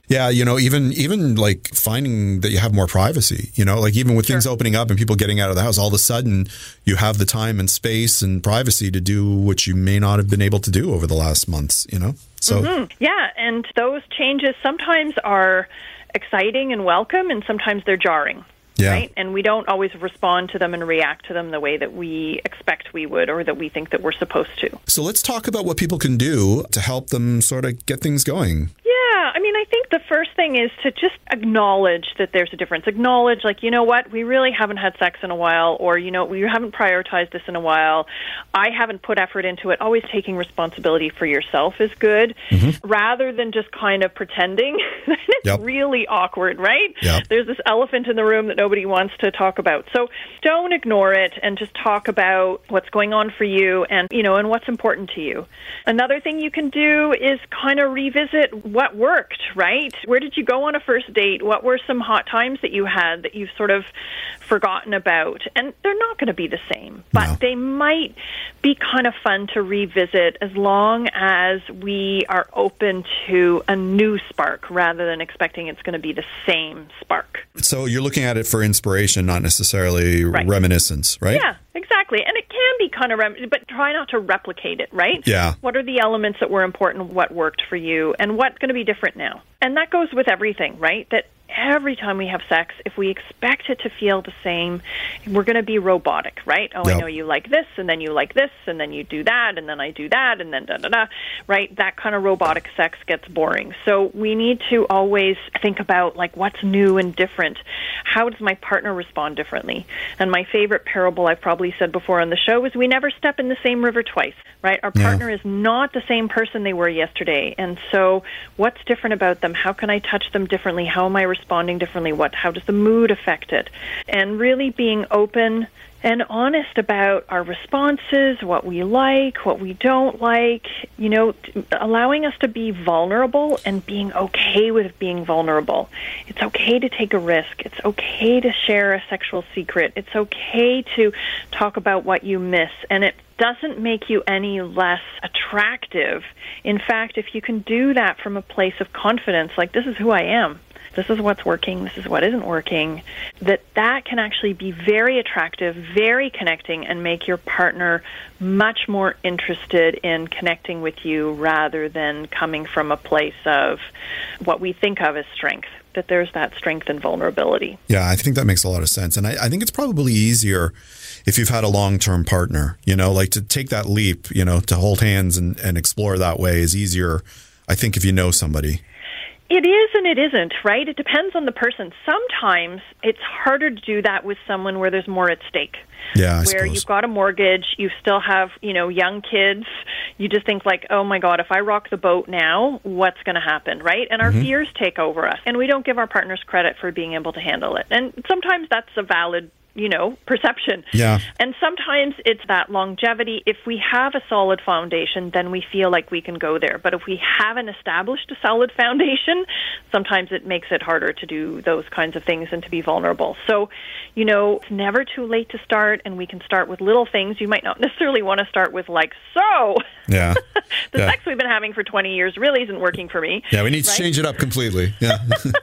Yeah, you know, even even like finding that you have more privacy, you know, like even with Sure. things opening up and people getting out of the house, all of a sudden you have the time and space and privacy to do what you may not have been able to do over the last months, you know? So Mm-hmm. Yeah, and those changes sometimes are exciting and welcome, and sometimes they're jarring. Yeah. Right? And we don't always respond to them and react to them the way that we expect we would or that we think that we're supposed to. So let's talk about what people can do to help them sort of get things going. Yeah, I mean, I think the first thing is to just acknowledge that there's a difference. Acknowledge, like, you know what, we really haven't had sex in a while, or, you know, we haven't prioritized this in a while. I haven't put effort into it. Always taking responsibility for yourself is good, mm-hmm. rather than just kind of pretending. It's yep. really awkward, right? Yep. There's this elephant in the room that nobody wants to talk about. So don't ignore it and just talk about what's going on for you and, you know, and what's important to you. Another thing you can do is kind of revisit what worked, right? Where did you go on a first date? What were some hot times that you had that you've sort of forgotten about? And they're not going to be the same, but No. they might be kind of fun to revisit as long as we are open to a new spark rather than expecting it's going to be the same spark. So you're looking at it for inspiration, not necessarily Right. reminiscence, right? Yeah, exactly. And it can be kind of, rem- but try not to replicate it, right? Yeah. What are the elements that were important, what worked for you, and what's going to be different now? And that goes with everything, right? That every time we have sex, if we expect it to feel the same, we're going to be robotic, right? Oh, Yep. I know you like this, and then you like this, and then you do that, and then I do that, and then da-da-da, right? That kind of robotic sex gets boring. So we need to always think about, like, what's new and different. How does my partner respond differently? And my favorite parable I've probably said before on the show is we never step in the same river twice, right? Our Yeah. partner is not the same person they were yesterday. And so what's different about them? How can I touch them differently? How am I responding differently? What? How does the mood affect it? And really being open and honest about our responses, what we like, what we don't like, you know, t- allowing us to be vulnerable and being okay with being vulnerable. It's okay to take a risk. It's okay to share a sexual secret. It's okay to talk about what you miss. And it doesn't make you any less attractive. In fact, if you can do that from a place of confidence, like, this is who I am, this is what's working, this is what isn't working, that that can actually be very attractive, very connecting, and make your partner much more interested in connecting with you rather than coming from a place of what we think of as strength, that there's that strength and vulnerability. Yeah, I think that makes a lot of sense. And I, I think it's probably easier if you've had a long-term partner, you know, like to take that leap, you know, to hold hands and, and explore that way is easier, I think, if you know somebody. It is and it isn't, right? It depends on the person. Sometimes it's harder to do that with someone where there's more at stake. Yeah, I where suppose. you've got a mortgage, you still have, you know, young kids. You just think like, oh my God, if I rock the boat now, what's going to happen, right? And our Mm-hmm. fears take over us, and we don't give our partners credit for being able to handle it. And sometimes that's a valid, you know, perception. Yeah. And sometimes it's that longevity. If we have a solid foundation, then we feel like we can go there. But if we haven't established a solid foundation, sometimes it makes it harder to do those kinds of things and to be vulnerable. So, you know, it's never too late to start, and we can start with little things. You might not necessarily want to start with like, so Yeah. the Yeah. sex we've been having for twenty years really isn't working for me. Yeah, we need to right? change it up completely. Yeah.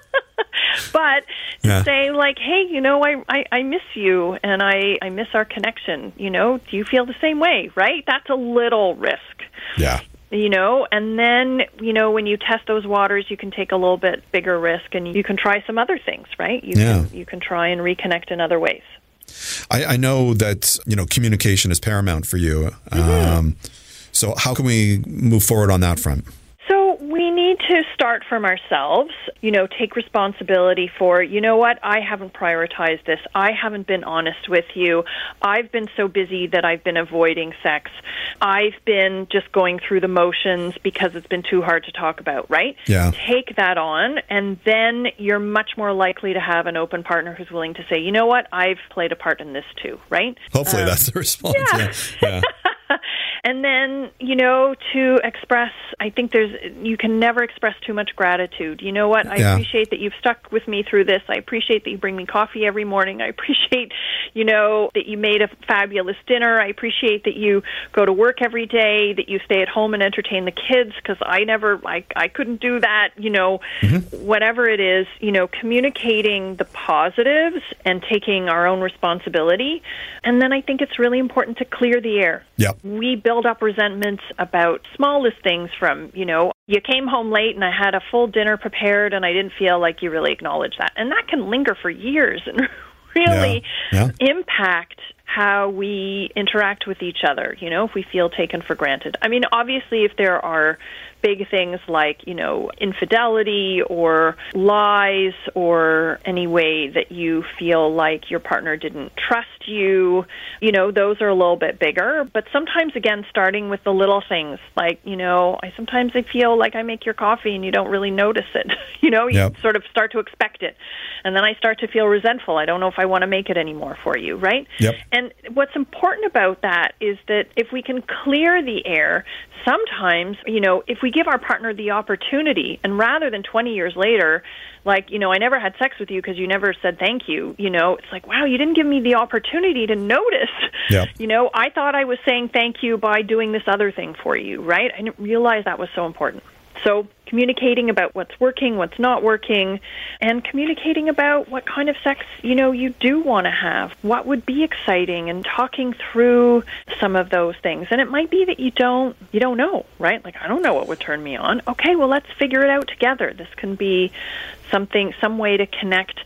But Yeah. say like, hey, you know, I, I, I miss you, and I, I miss our connection. You know, do you feel the same way, right? That's a little risk. Yeah. You know, and then, you know, when you test those waters, you can take a little bit bigger risk, and you can try some other things, right? You Yeah. can, you can try and reconnect in other ways. I, I know that, you know, communication is paramount for you. Mm-hmm. Um, so how can we move forward on that front? So we need to start from ourselves, you know, take responsibility for, you know what, I haven't prioritized this. I haven't been honest with you. I've been so busy that I've been avoiding sex. I've been just going through the motions because it's been too hard to talk about, right? Yeah. Take that on, and then you're much more likely to have an open partner who's willing to say, you know what, I've played a part in this too, right? Hopefully Um, that's the response. yeah. Yeah. Yeah. And then, you know, to express, I think there's, you can never express too much gratitude. You know what? I Yeah. appreciate that you've stuck with me through this. I appreciate that you bring me coffee every morning. I appreciate, you know, that you made a fabulous dinner. I appreciate that you go to work every day, that you stay at home and entertain the kids, because I never, I, I couldn't do that, you know, mm-hmm. whatever it is, you know, communicating the positives and taking our own responsibility. And then I think it's really important to clear the air. Yep. We build up resentments about smallest things from, you know, you came home late and I had a full dinner prepared and I didn't feel like you really acknowledged that. And that can linger for years and really yeah. Yeah. impact how we interact with each other, you know, if we feel taken for granted. I mean, obviously, if there are big things like, you know, infidelity or lies or any way that you feel like your partner didn't trust you, you know, those are a little bit bigger. But sometimes, again, starting with the little things like, you know, I sometimes I feel like I make your coffee and you don't really notice it. You know, you yep. sort of start to expect it. And then I start to feel resentful. I don't know if I want to make it anymore for you, right? Yep. And what's important about that is that if we can clear the air, sometimes, you know, if we give our partner the opportunity, and rather than twenty years later, like, you know, I never had sex with you because you never said thank you, you know, it's like, wow, you didn't give me the opportunity to notice. Yep. You know, I thought I was saying thank you by doing this other thing for you, right? I didn't realize that was so important. So communicating about what's working, what's not working, and communicating about what kind of sex, you know, you do want to have, what would be exciting, and talking through some of those things. And it might be that you don't, you don't know, right? Like, I don't know what would turn me on. Okay, well, let's figure it out together. This can be something, some way to connect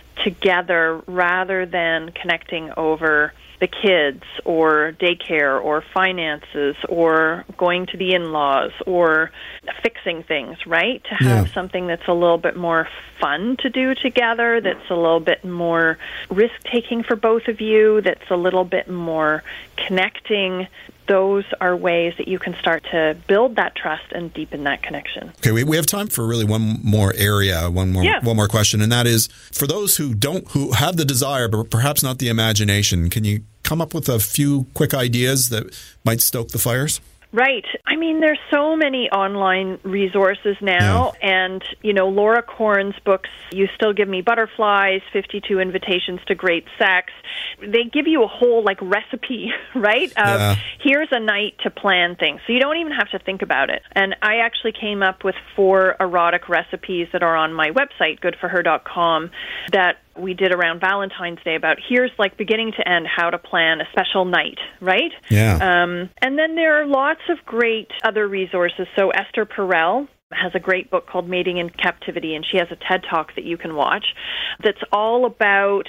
together rather than connecting over the kids or daycare or finances or going to the in-laws or fixing things, right? To have yeah. something that's a little bit more fun to do together, that's a little bit more risk-taking for both of you, that's a little bit more connecting. Those are ways that you can start to build that trust and deepen that connection. Okay, we, we have time for really one more area, one more yeah. one more question, and that is for those who don't, who have the desire but perhaps not the imagination. Can you come up with a few quick ideas that might stoke the fires? Right. I mean, there's so many online resources now, yeah. and, you know, Laura Korn's books, You Still Give Me Butterflies, fifty-two Invitations to Great Sex, they give you a whole, like, recipe, right? Of yeah. here's a night to plan things. So you don't even have to think about it. And I actually came up with four erotic recipes that are on my website, good for her dot com, that we did around Valentine's Day about here's like beginning to end how to plan a special night, right? Yeah. Um, and then there are lots of great other resources. So Esther Perel has a great book called Mating in Captivity, and she has a TED Talk that you can watch that's all about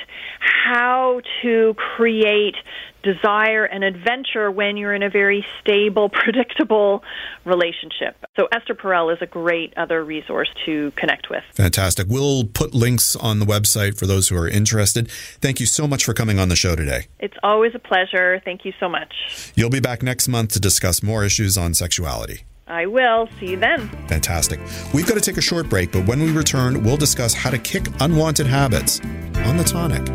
how to create desire and adventure when you're in a very stable, predictable relationship. So Esther Perel is a great other resource to connect with. Fantastic. We'll put links on the website for those who are interested. Thank you so much for coming on the show today. It's always a pleasure. Thank you so much. You'll be back next month to discuss more issues on sexuality. I will. See you then. Fantastic. We've got to take a short break, but when we return, we'll discuss how to kick unwanted habits on the tonic.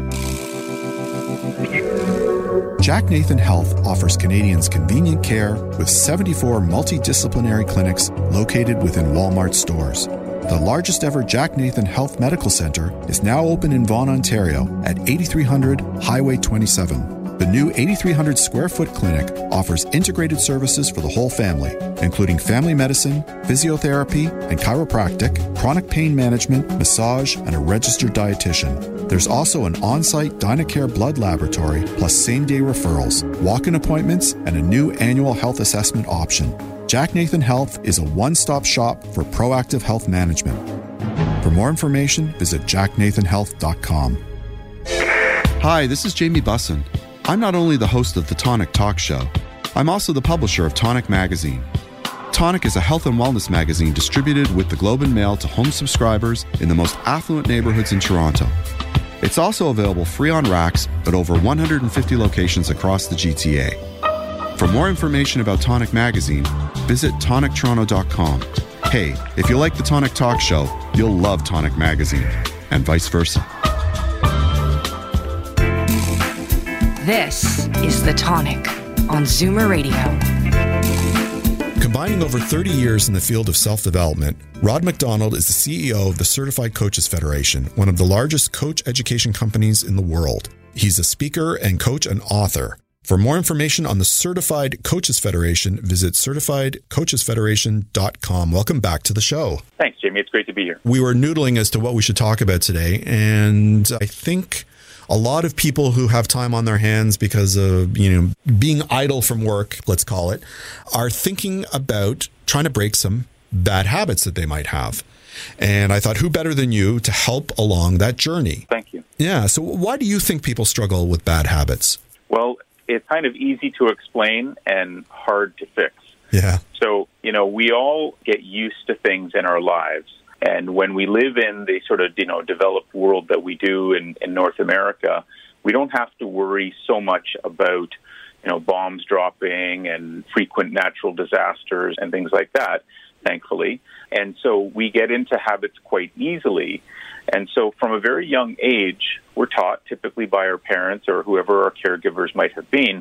Jack Nathan Health offers Canadians convenient care with seventy-four multidisciplinary clinics located within Walmart stores. The largest ever Jack Nathan Health Medical Centre is now open in Vaughan, Ontario at eighty-three hundred Highway twenty-seven. The new eighty-three hundred square foot clinic offers integrated services for the whole family, including family medicine, physiotherapy and chiropractic, chronic pain management, massage, and a registered dietitian. There's also an on-site DynaCare blood laboratory, plus same-day referrals, walk-in appointments, and a new annual health assessment option. Jack Nathan Health is a one-stop shop for proactive health management. For more information, visit jack nathan health dot com. Hi, this is Jamie Bussin. I'm not only the host of the Tonic Talk Show, I'm also the publisher of Tonic Magazine. Tonic is a health and wellness magazine distributed with the Globe and Mail to home subscribers in the most affluent neighborhoods in Toronto. It's also available free on racks at over one hundred fifty locations across the G T A. For more information about Tonic Magazine, visit tonic toronto dot com. Hey, if you like the Tonic Talk Show, you'll love Tonic Magazine, and vice versa. This is The Tonic on Zoomer Radio. Combining over thirty years in the field of self-development, Rod McDonald is the C E O of the Certified Coaches Federation, one of the largest coach education companies in the world. He's a speaker and coach and author. For more information on the Certified Coaches Federation, visit certified coaches federation dot com. Welcome back to the show. Thanks, Jamie. It's great to be here. We were noodling as to what we should talk about today, and I think a lot of people who have time on their hands because of, you know, being idle from work, let's call it, are thinking about trying to break some bad habits that they might have. And I thought, who better than you to help along that journey? Thank you. Yeah. So why do you think people struggle with bad habits? Well, it's kind of easy to explain and hard to fix. Yeah. So, you know, we all get used to things in our lives. And when we live in the sort of, you know, developed world that we do in, in North America, we don't have to worry so much about, you know, bombs dropping and frequent natural disasters and things like that, thankfully. And so we get into habits quite easily. And so from a very young age, we're taught, typically by our parents or whoever our caregivers might have been,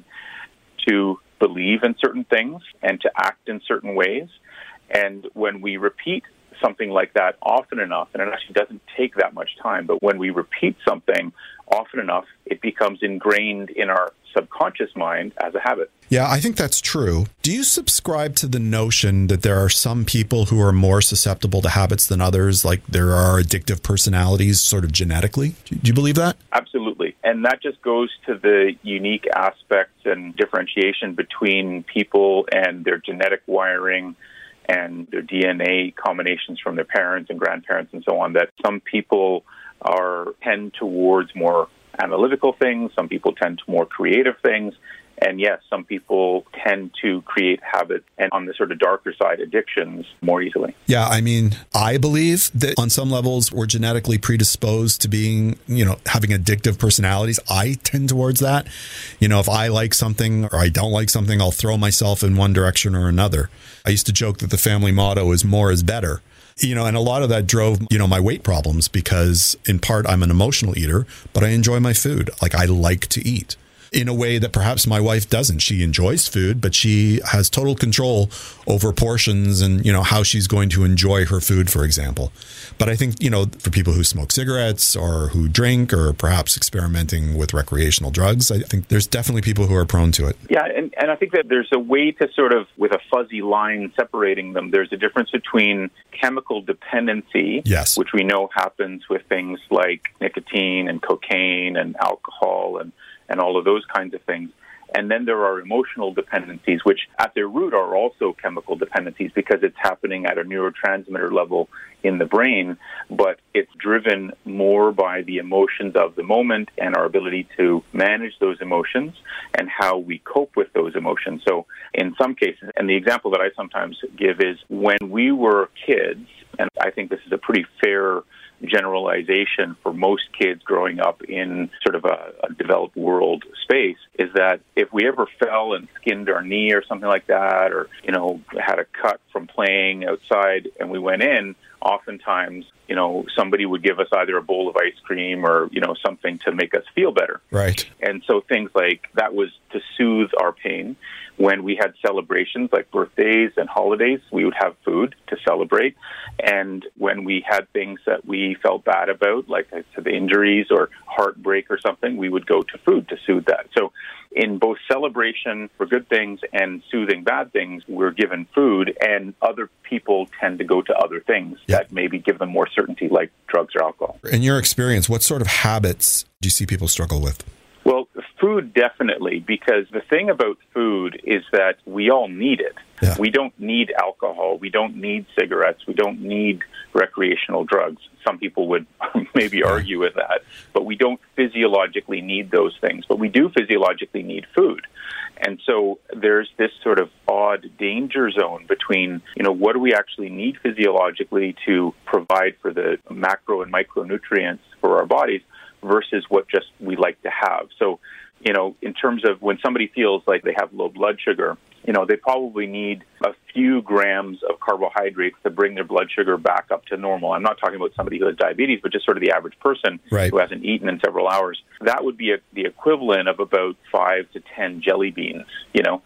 to believe in certain things and to act in certain ways. And when we repeat something like that often enough, and it actually doesn't take that much time, but when we repeat something often enough, it becomes ingrained in our subconscious mind as a habit. Yeah, I think that's true. Do you subscribe to the notion that there are some people who are more susceptible to habits than others, like there are addictive personalities sort of genetically? Do you believe that? Absolutely. And that just goes to the unique aspects and differentiation between people and their genetic wiring and their D N A combinations from their parents and grandparents and so on, that some people are tend towards more analytical things, some people tend to more creative things, and yes, some people tend to create habits and on the sort of darker side, addictions more easily. Yeah, I mean, I believe that on some levels we're genetically predisposed to being, you know, having addictive personalities. I tend towards that. You know, if I like something or I don't like something, I'll throw myself in one direction or another. I used to joke that the family motto is more is better. You know, and a lot of that drove, you know, my weight problems because in part I'm an emotional eater, but I enjoy my food. Like I like to eat in a way that perhaps my wife doesn't. She enjoys food, but she has total control over portions and, you know, how she's going to enjoy her food, for example. But I think, you know, for people who smoke cigarettes or who drink or perhaps experimenting with recreational drugs, I think there's definitely people who are prone to it. Yeah, and, and I think that there's a way to sort of, with a fuzzy line separating them, there's a difference between chemical dependency, yes, which we know happens with things like nicotine and cocaine and alcohol and and all of those kinds of things. And then there are emotional dependencies, which at their root are also chemical dependencies because it's happening at a neurotransmitter level in the brain, but it's driven more by the emotions of the moment and our ability to manage those emotions and how we cope with those emotions. So in some cases, and the example that I sometimes give is when we were kids, and I think this is a pretty fair generalization for most kids growing up in sort of a, a developed world space, is that if we ever fell and skinned our knee or something like that, or, you know, had a cut from playing outside and we went in, oftentimes, you know, somebody would give us either a bowl of ice cream or, you know, something to make us feel better. Right. And so things like that was to soothe our pain. When we had celebrations like birthdays and holidays, we would have food to celebrate. And when we had things that we felt bad about, like I said, the injuries or heartbreak or something, we would go to food to soothe that. So in both celebration for good things and soothing bad things, we're given food, and other people tend to go to other things yeah. that maybe give them more certainty, like drugs or alcohol. In your experience, what sort of habits do you see people struggle with? Well, food definitely, because the thing about food is that we all need it. Yeah. We don't need alcohol. We don't need cigarettes. We don't need recreational drugs. Some people would maybe argue with that, but we don't physiologically need those things. But we do physiologically need food. And so there's this sort of odd danger zone between, you know, what do we actually need physiologically to provide for the macro and micronutrients for our bodies versus what just we like to have. So, you know, in terms of when somebody feels like they have low blood sugar, you know, they probably need a few grams of carbohydrates to bring their blood sugar back up to normal. I'm not talking about somebody who has diabetes, but just sort of the average person right. who hasn't eaten in several hours. That would be a, the equivalent of about five to ten jelly beans, you know.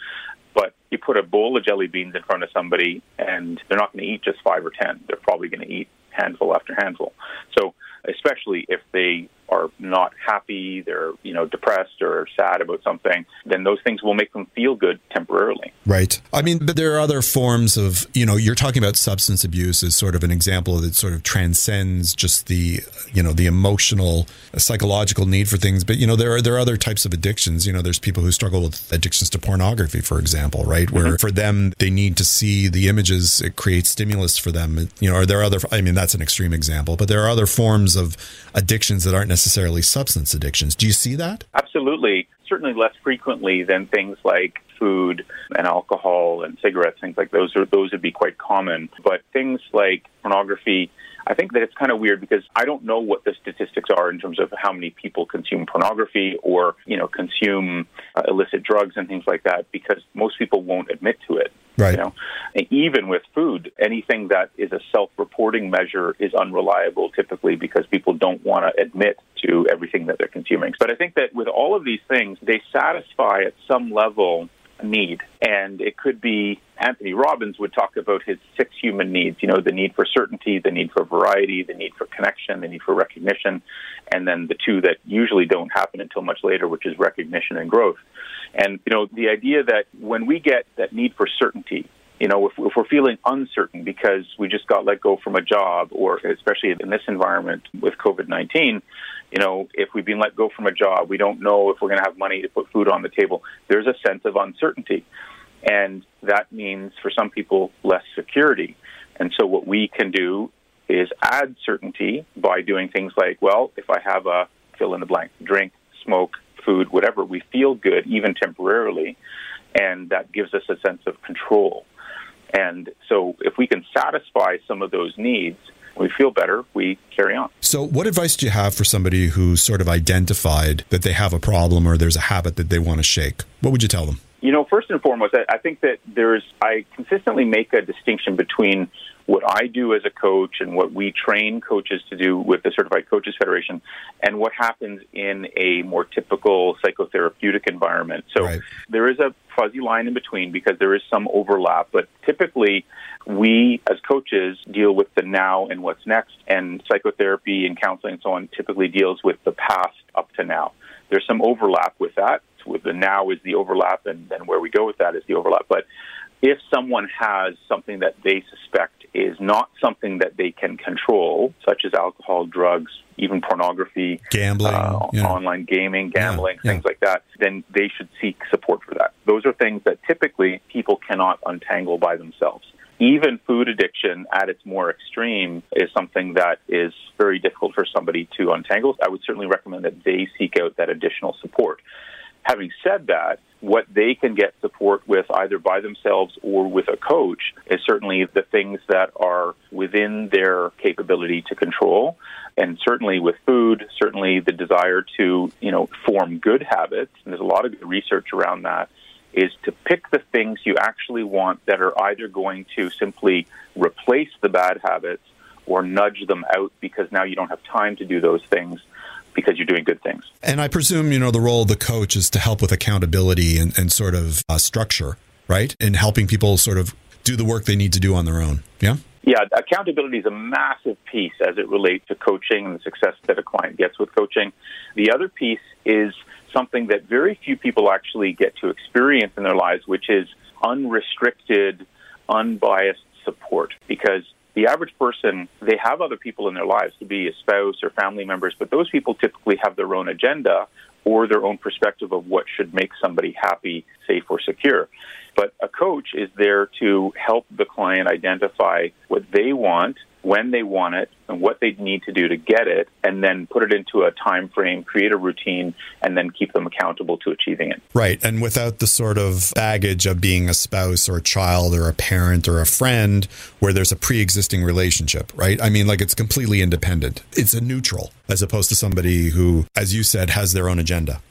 But you put a bowl of jelly beans in front of somebody, and they're not going to eat just five or ten. They're probably going to eat handful after handful. So especially if they are not happy, they're, you know, depressed or sad about something, then those things will make them feel good temporarily. Right. I mean, but there are other forms of, you know, you're talking about substance abuse as sort of an example that sort of transcends just the, you know, the emotional, psychological need for things. But, you know, there are, there are other types of addictions. You know, there's people who struggle with addictions to pornography, for example, right? Where mm-hmm. for them, they need to see the images. It creates stimulus for them. You know, are there other, I mean, that's an extreme example, but there are other forms of addictions that aren't necessarily substance addictions. Do you see that? Absolutely. Certainly less frequently than things like food and alcohol and cigarettes, things like those. Are, those would be quite common. But things like pornography, I think that it's kind of weird because I don't know what the statistics are in terms of how many people consume pornography or, you know, consume uh, illicit drugs and things like that, because most people won't admit to it. Right. You know? And even with food, anything that is a self-reporting measure is unreliable typically because people don't want to admit to everything that they're consuming. But I think that with all of these things, they satisfy at some level a need. And it could be, Anthony Robbins would talk about his six human needs, you know, the need for certainty, the need for variety, the need for connection, the need for recognition, and then the two that usually don't happen until much later, which is recognition and growth. And, you know, the idea that when we get that need for certainty, you know, if, if we're feeling uncertain because we just got let go from a job, or especially in this environment with COVID nineteen, you know, if we've been let go from a job, we don't know if we're going to have money to put food on the table. There's a sense of uncertainty. And that means for some people less security. And so what we can do is add certainty by doing things like, well, if I have a fill in the blank, drink, smoke, food, whatever, we feel good, even temporarily, and that gives us a sense of control. And so if we can satisfy some of those needs, we feel better, we carry on. So what advice do you have for somebody who's sort of identified that they have a problem or there's a habit that they want to shake? What would you tell them? You know, first and foremost, I think that there's, I consistently make a distinction between what I do as a coach and what we train coaches to do with the Certified Coaches Federation and what happens in a more typical psychotherapeutic environment. So right. There is a fuzzy line in between because there is some overlap, but typically we as coaches deal with the now and what's next, and psychotherapy and counseling and so on typically deals with the past up to now. There's some overlap with that. With the now is the overlap, and then where we go with that is the overlap. But if someone has something that they suspect is not something that they can control, such as alcohol, drugs, even pornography, gambling, uh, you know. online gaming, gambling, yeah, things yeah. like that, then they should seek support for that. Those are things that typically people cannot untangle by themselves. Even food addiction at its more extreme is something that is very difficult for somebody to untangle. I would certainly recommend that they seek out that additional support. Having said that, what they can get support with either by themselves or with a coach is certainly the things that are within their capability to control. And certainly with food, certainly the desire to, you know, form good habits, and there's a lot of good research around that, is to pick the things you actually want that are either going to simply replace the bad habits or nudge them out because now you don't have time to do those things because you're doing good things. And I presume, you know, the role of the coach is to help with accountability and, and sort of uh, structure, right? And helping people sort of do the work they need to do on their own. Yeah? Yeah, accountability is a massive piece as it relates to coaching and the success that a client gets with coaching. The other piece is something that very few people actually get to experience in their lives, which is unrestricted, unbiased support. Because the average person, they have other people in their lives, to be a spouse or family members, but those people typically have their own agenda or their own perspective of what should make somebody happy, safe, or secure. But a coach is there to help the client identify what they want, when they want it, and what they need to do to get it, and then put it into a time frame, create a routine, and then keep them accountable to achieving it. Right, and without the sort of baggage of being a spouse or a child or a parent or a friend where there's a pre-existing relationship, right? I mean, like, it's completely independent. It's a neutral, as opposed to somebody who, as you said, has their own agenda.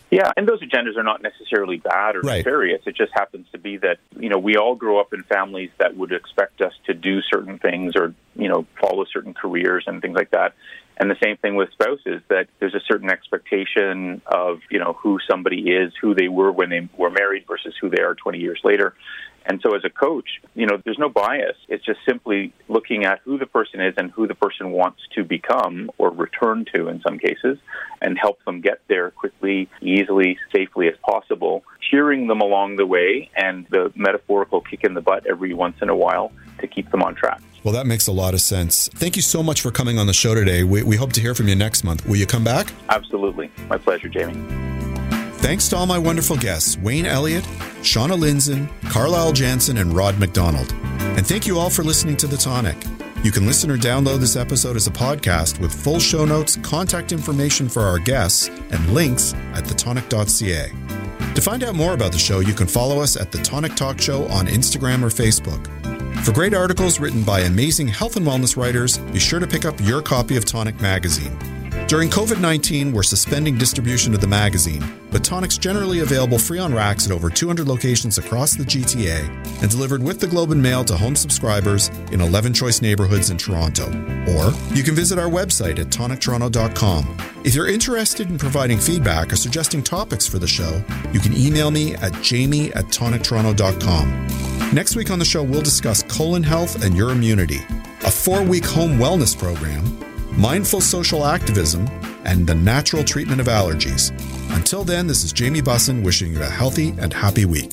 Yeah, and those agendas are not necessarily bad or right. nefarious. It just happens to be that, you know, we all grow up in families that would expect us to do certain things or, you know, follow certain careers and things like that. And the same thing with spouses, that there's a certain expectation of, you know, who somebody is, who they were when they were married versus who they are twenty years later. And so as a coach, you know, there's no bias. It's just simply looking at who the person is and who the person wants to become or return to in some cases, and help them get there quickly, easily, safely as possible, cheering them along the way and the metaphorical kick in the butt every once in a while to keep them on track. Well, that makes a lot of sense. Thank you so much for coming on the show today. We, we hope to hear from you next month. Will you come back? Absolutely. My pleasure, Jamie. Thanks to all my wonderful guests, Wayne Elliott, Shauna Lindzon, Carlisle Jansen, and Rod McDonald. And thank you all for listening to The Tonic. You can listen or download this episode as a podcast with full show notes, contact information for our guests, and links at the tonic dot c a. To find out more about the show, you can follow us at The Tonic Talk Show on Instagram or Facebook. For great articles written by amazing health and wellness writers, be sure to pick up your copy of Tonic Magazine. During covid nineteen, we're suspending distribution of the magazine, but Tonic's generally available free on racks at over two hundred locations across the G T A and delivered with the Globe and Mail to home subscribers in eleven choice neighborhoods in Toronto. Or you can visit our website at tonic toronto dot com. If you're interested in providing feedback or suggesting topics for the show, you can email me at jamie at tonic toronto dot com. Next week on the show, we'll discuss colon health and your immunity, a four-week home wellness program, mindful social activism, and the natural treatment of allergies. Until then, this is Jamie Bussin wishing you a healthy and happy week.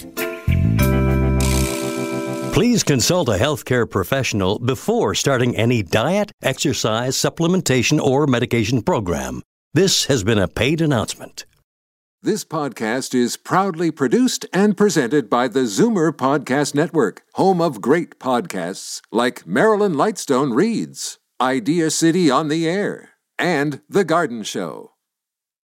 Please consult a healthcare professional before starting any diet, exercise, supplementation, or medication program. This has been a paid announcement. This podcast is proudly produced and presented by the Zoomer Podcast Network, home of great podcasts like Marilyn Lightstone Reads, Idea City on the Air, and The Garden Show.